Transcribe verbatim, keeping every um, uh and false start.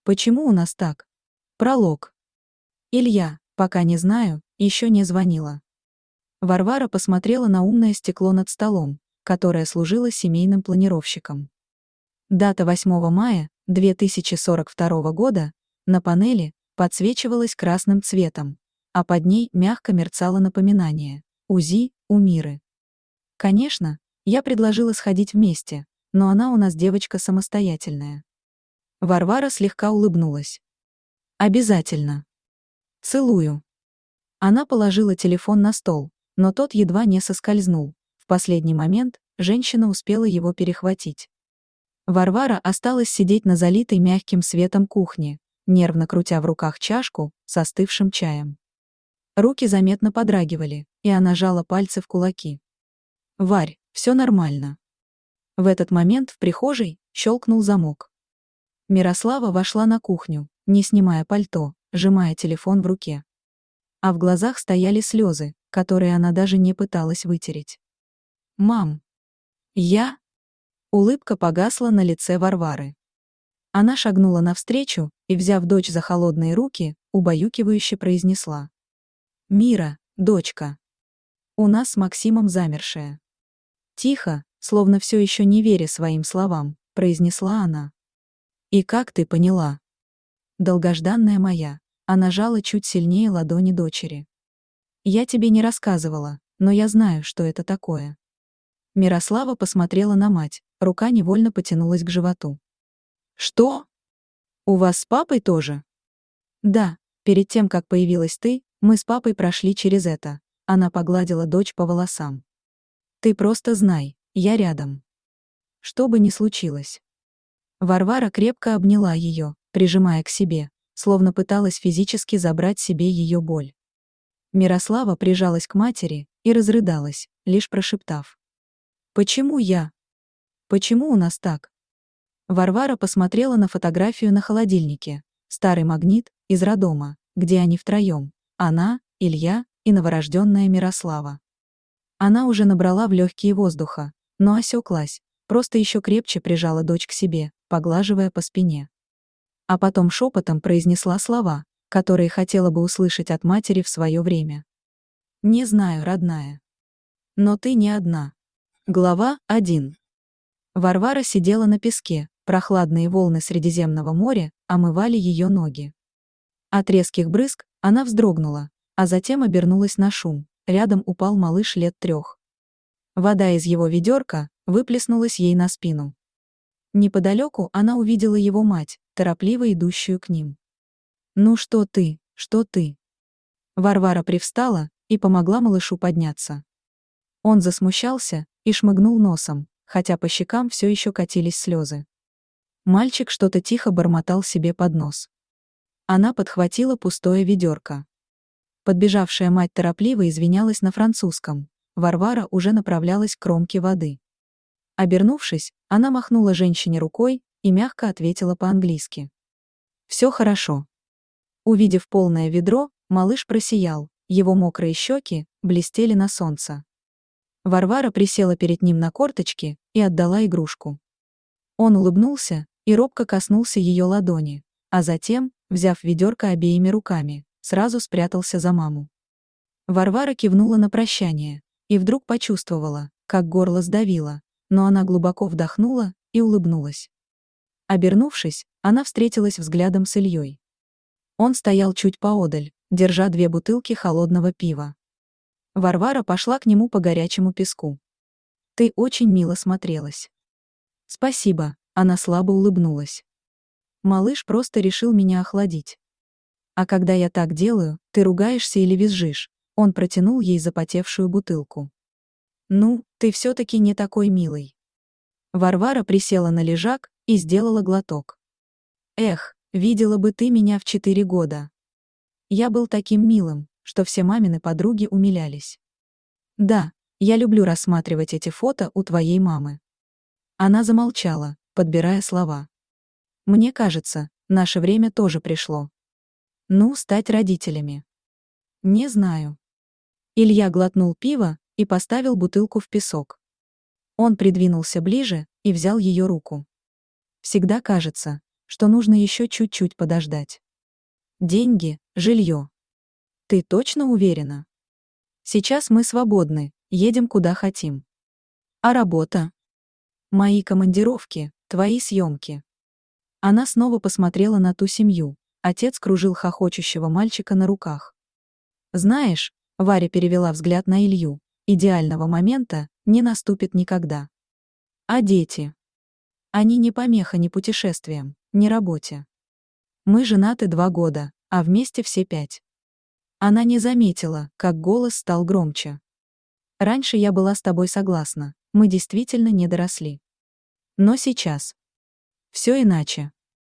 Почему у нас так? Пролог. Илья, пока не знаю, еще не звонила. Варвара посмотрела на умное стекло над столом, которое служило семейным планировщиком. Дата восьмого мая две тысячи сорок второго года на панели подсвечивалась красным цветом, а под ней мягко мерцало напоминание «УЗИ у Миры». Конечно, я предложила сходить вместе, но она у нас девочка самостоятельная. Варвара слегка улыбнулась. Обязательно. Целую. Она положила телефон на стол, но тот едва не соскользнул. В последний момент женщина успела его перехватить. Варвара осталась сидеть на залитой мягким светом кухне, нервно крутя в руках чашку с остывшим чаем. Руки заметно подрагивали, и она жала пальцы в кулаки. «Варь, все нормально». В этот момент в прихожей щелкнул замок. Мирослава вошла на кухню, не снимая пальто, сжимая телефон в руке. А в глазах стояли слезы, которые она даже не пыталась вытереть. «Мам! Я?» Улыбка погасла на лице Варвары. Она шагнула навстречу и, взяв дочь за холодные руки, убаюкивающе произнесла. «Мира, дочка. У нас с Максимом замершая». Тихо, словно все еще не веря своим словам, произнесла она. «И как ты поняла?» «Долгожданная моя», она жала чуть сильнее ладони дочери. «Я тебе не рассказывала, но я знаю, что это такое». Мирослава посмотрела на мать, рука невольно потянулась к животу. «Что? У вас с папой тоже?» «Да, перед тем, как появилась ты, мы с папой прошли через это», она погладила дочь по волосам. «Ты просто знай, я рядом. Что бы ни случилось». Варвара крепко обняла ее, прижимая к себе, словно пыталась физически забрать себе ее боль. Мирослава прижалась к матери и разрыдалась, лишь прошептав. «Почему я? Почему у нас так?» Варвара посмотрела на фотографию на холодильнике, старый магнит из роддома, где они втроем, она, Илья и новорожденная Мирослава. Она уже набрала в легкие воздуха, но осеклась, просто еще крепче прижала дочь к себе, поглаживая по спине. А потом шепотом произнесла слова, которые хотела бы услышать от матери в свое время. «Не знаю, родная. Но ты не одна». Глава один. Варвара сидела на песке, прохладные волны Средиземного моря омывали ее ноги. От резких брызг она вздрогнула, а затем обернулась на шум, рядом упал малыш лет трех. Вода из его ведерка выплеснулась ей на спину. Неподалеку она увидела его мать, торопливо идущую к ним. «Ну что ты, что ты?» Варвара привстала и помогла малышу подняться. Он засмущался и шмыгнул носом, хотя по щекам все еще катились слезы. Мальчик что-то тихо бормотал себе под нос. Она подхватила пустое ведерко. Подбежавшая мать торопливо извинялась на французском. Варвара уже направлялась к кромке воды. Обернувшись, она махнула женщине рукой и мягко ответила по-английски. «Все хорошо». Увидев полное ведро, малыш просиял, его мокрые щеки блестели на солнце. Варвара присела перед ним на корточки и отдала игрушку. Он улыбнулся и робко коснулся ее ладони, а затем, взяв ведерко обеими руками, сразу спрятался за маму. Варвара кивнула на прощание и вдруг почувствовала, как горло сдавило, но она глубоко вдохнула и улыбнулась. Обернувшись, она встретилась взглядом с Ильей. Он стоял чуть поодаль, держа две бутылки холодного пива. Варвара пошла к нему по горячему песку. «Ты очень мило смотрелась». «Спасибо», — она слабо улыбнулась. «Малыш просто решил меня охладить. А когда я так делаю, ты ругаешься или визжишь?» Он протянул ей запотевшую бутылку. «Ну, ты все-таки не такой милый». Варвара присела на лежак и сделала глоток. «Эх, видела бы ты меня в четыре года. Я был таким милым, что все мамины подруги умилялись. Да, я люблю рассматривать эти фото у твоей мамы». Она замолчала, подбирая слова. «Мне кажется, наше время тоже пришло. Ну, стать родителями. Не знаю». Илья глотнул пиво и поставил бутылку в песок. Он придвинулся ближе и взял ее руку. «Всегда кажется, что нужно еще чуть-чуть подождать. Деньги, жилье. Ты точно уверена? Сейчас мы свободны, едем куда хотим. А работа? Мои командировки, твои съемки. Она снова посмотрела на ту семью. Отец кружил хохочущего мальчика на руках. Знаешь, Варя перевела взгляд на Илью, идеального момента не наступит никогда. А дети? Они не помеха ни путешествиям, ни работе. Мы женаты два года, а вместе все пять. Она не заметила, как голос стал громче. Раньше я была с тобой согласна, мы действительно не доросли. Но сейчас все иначе.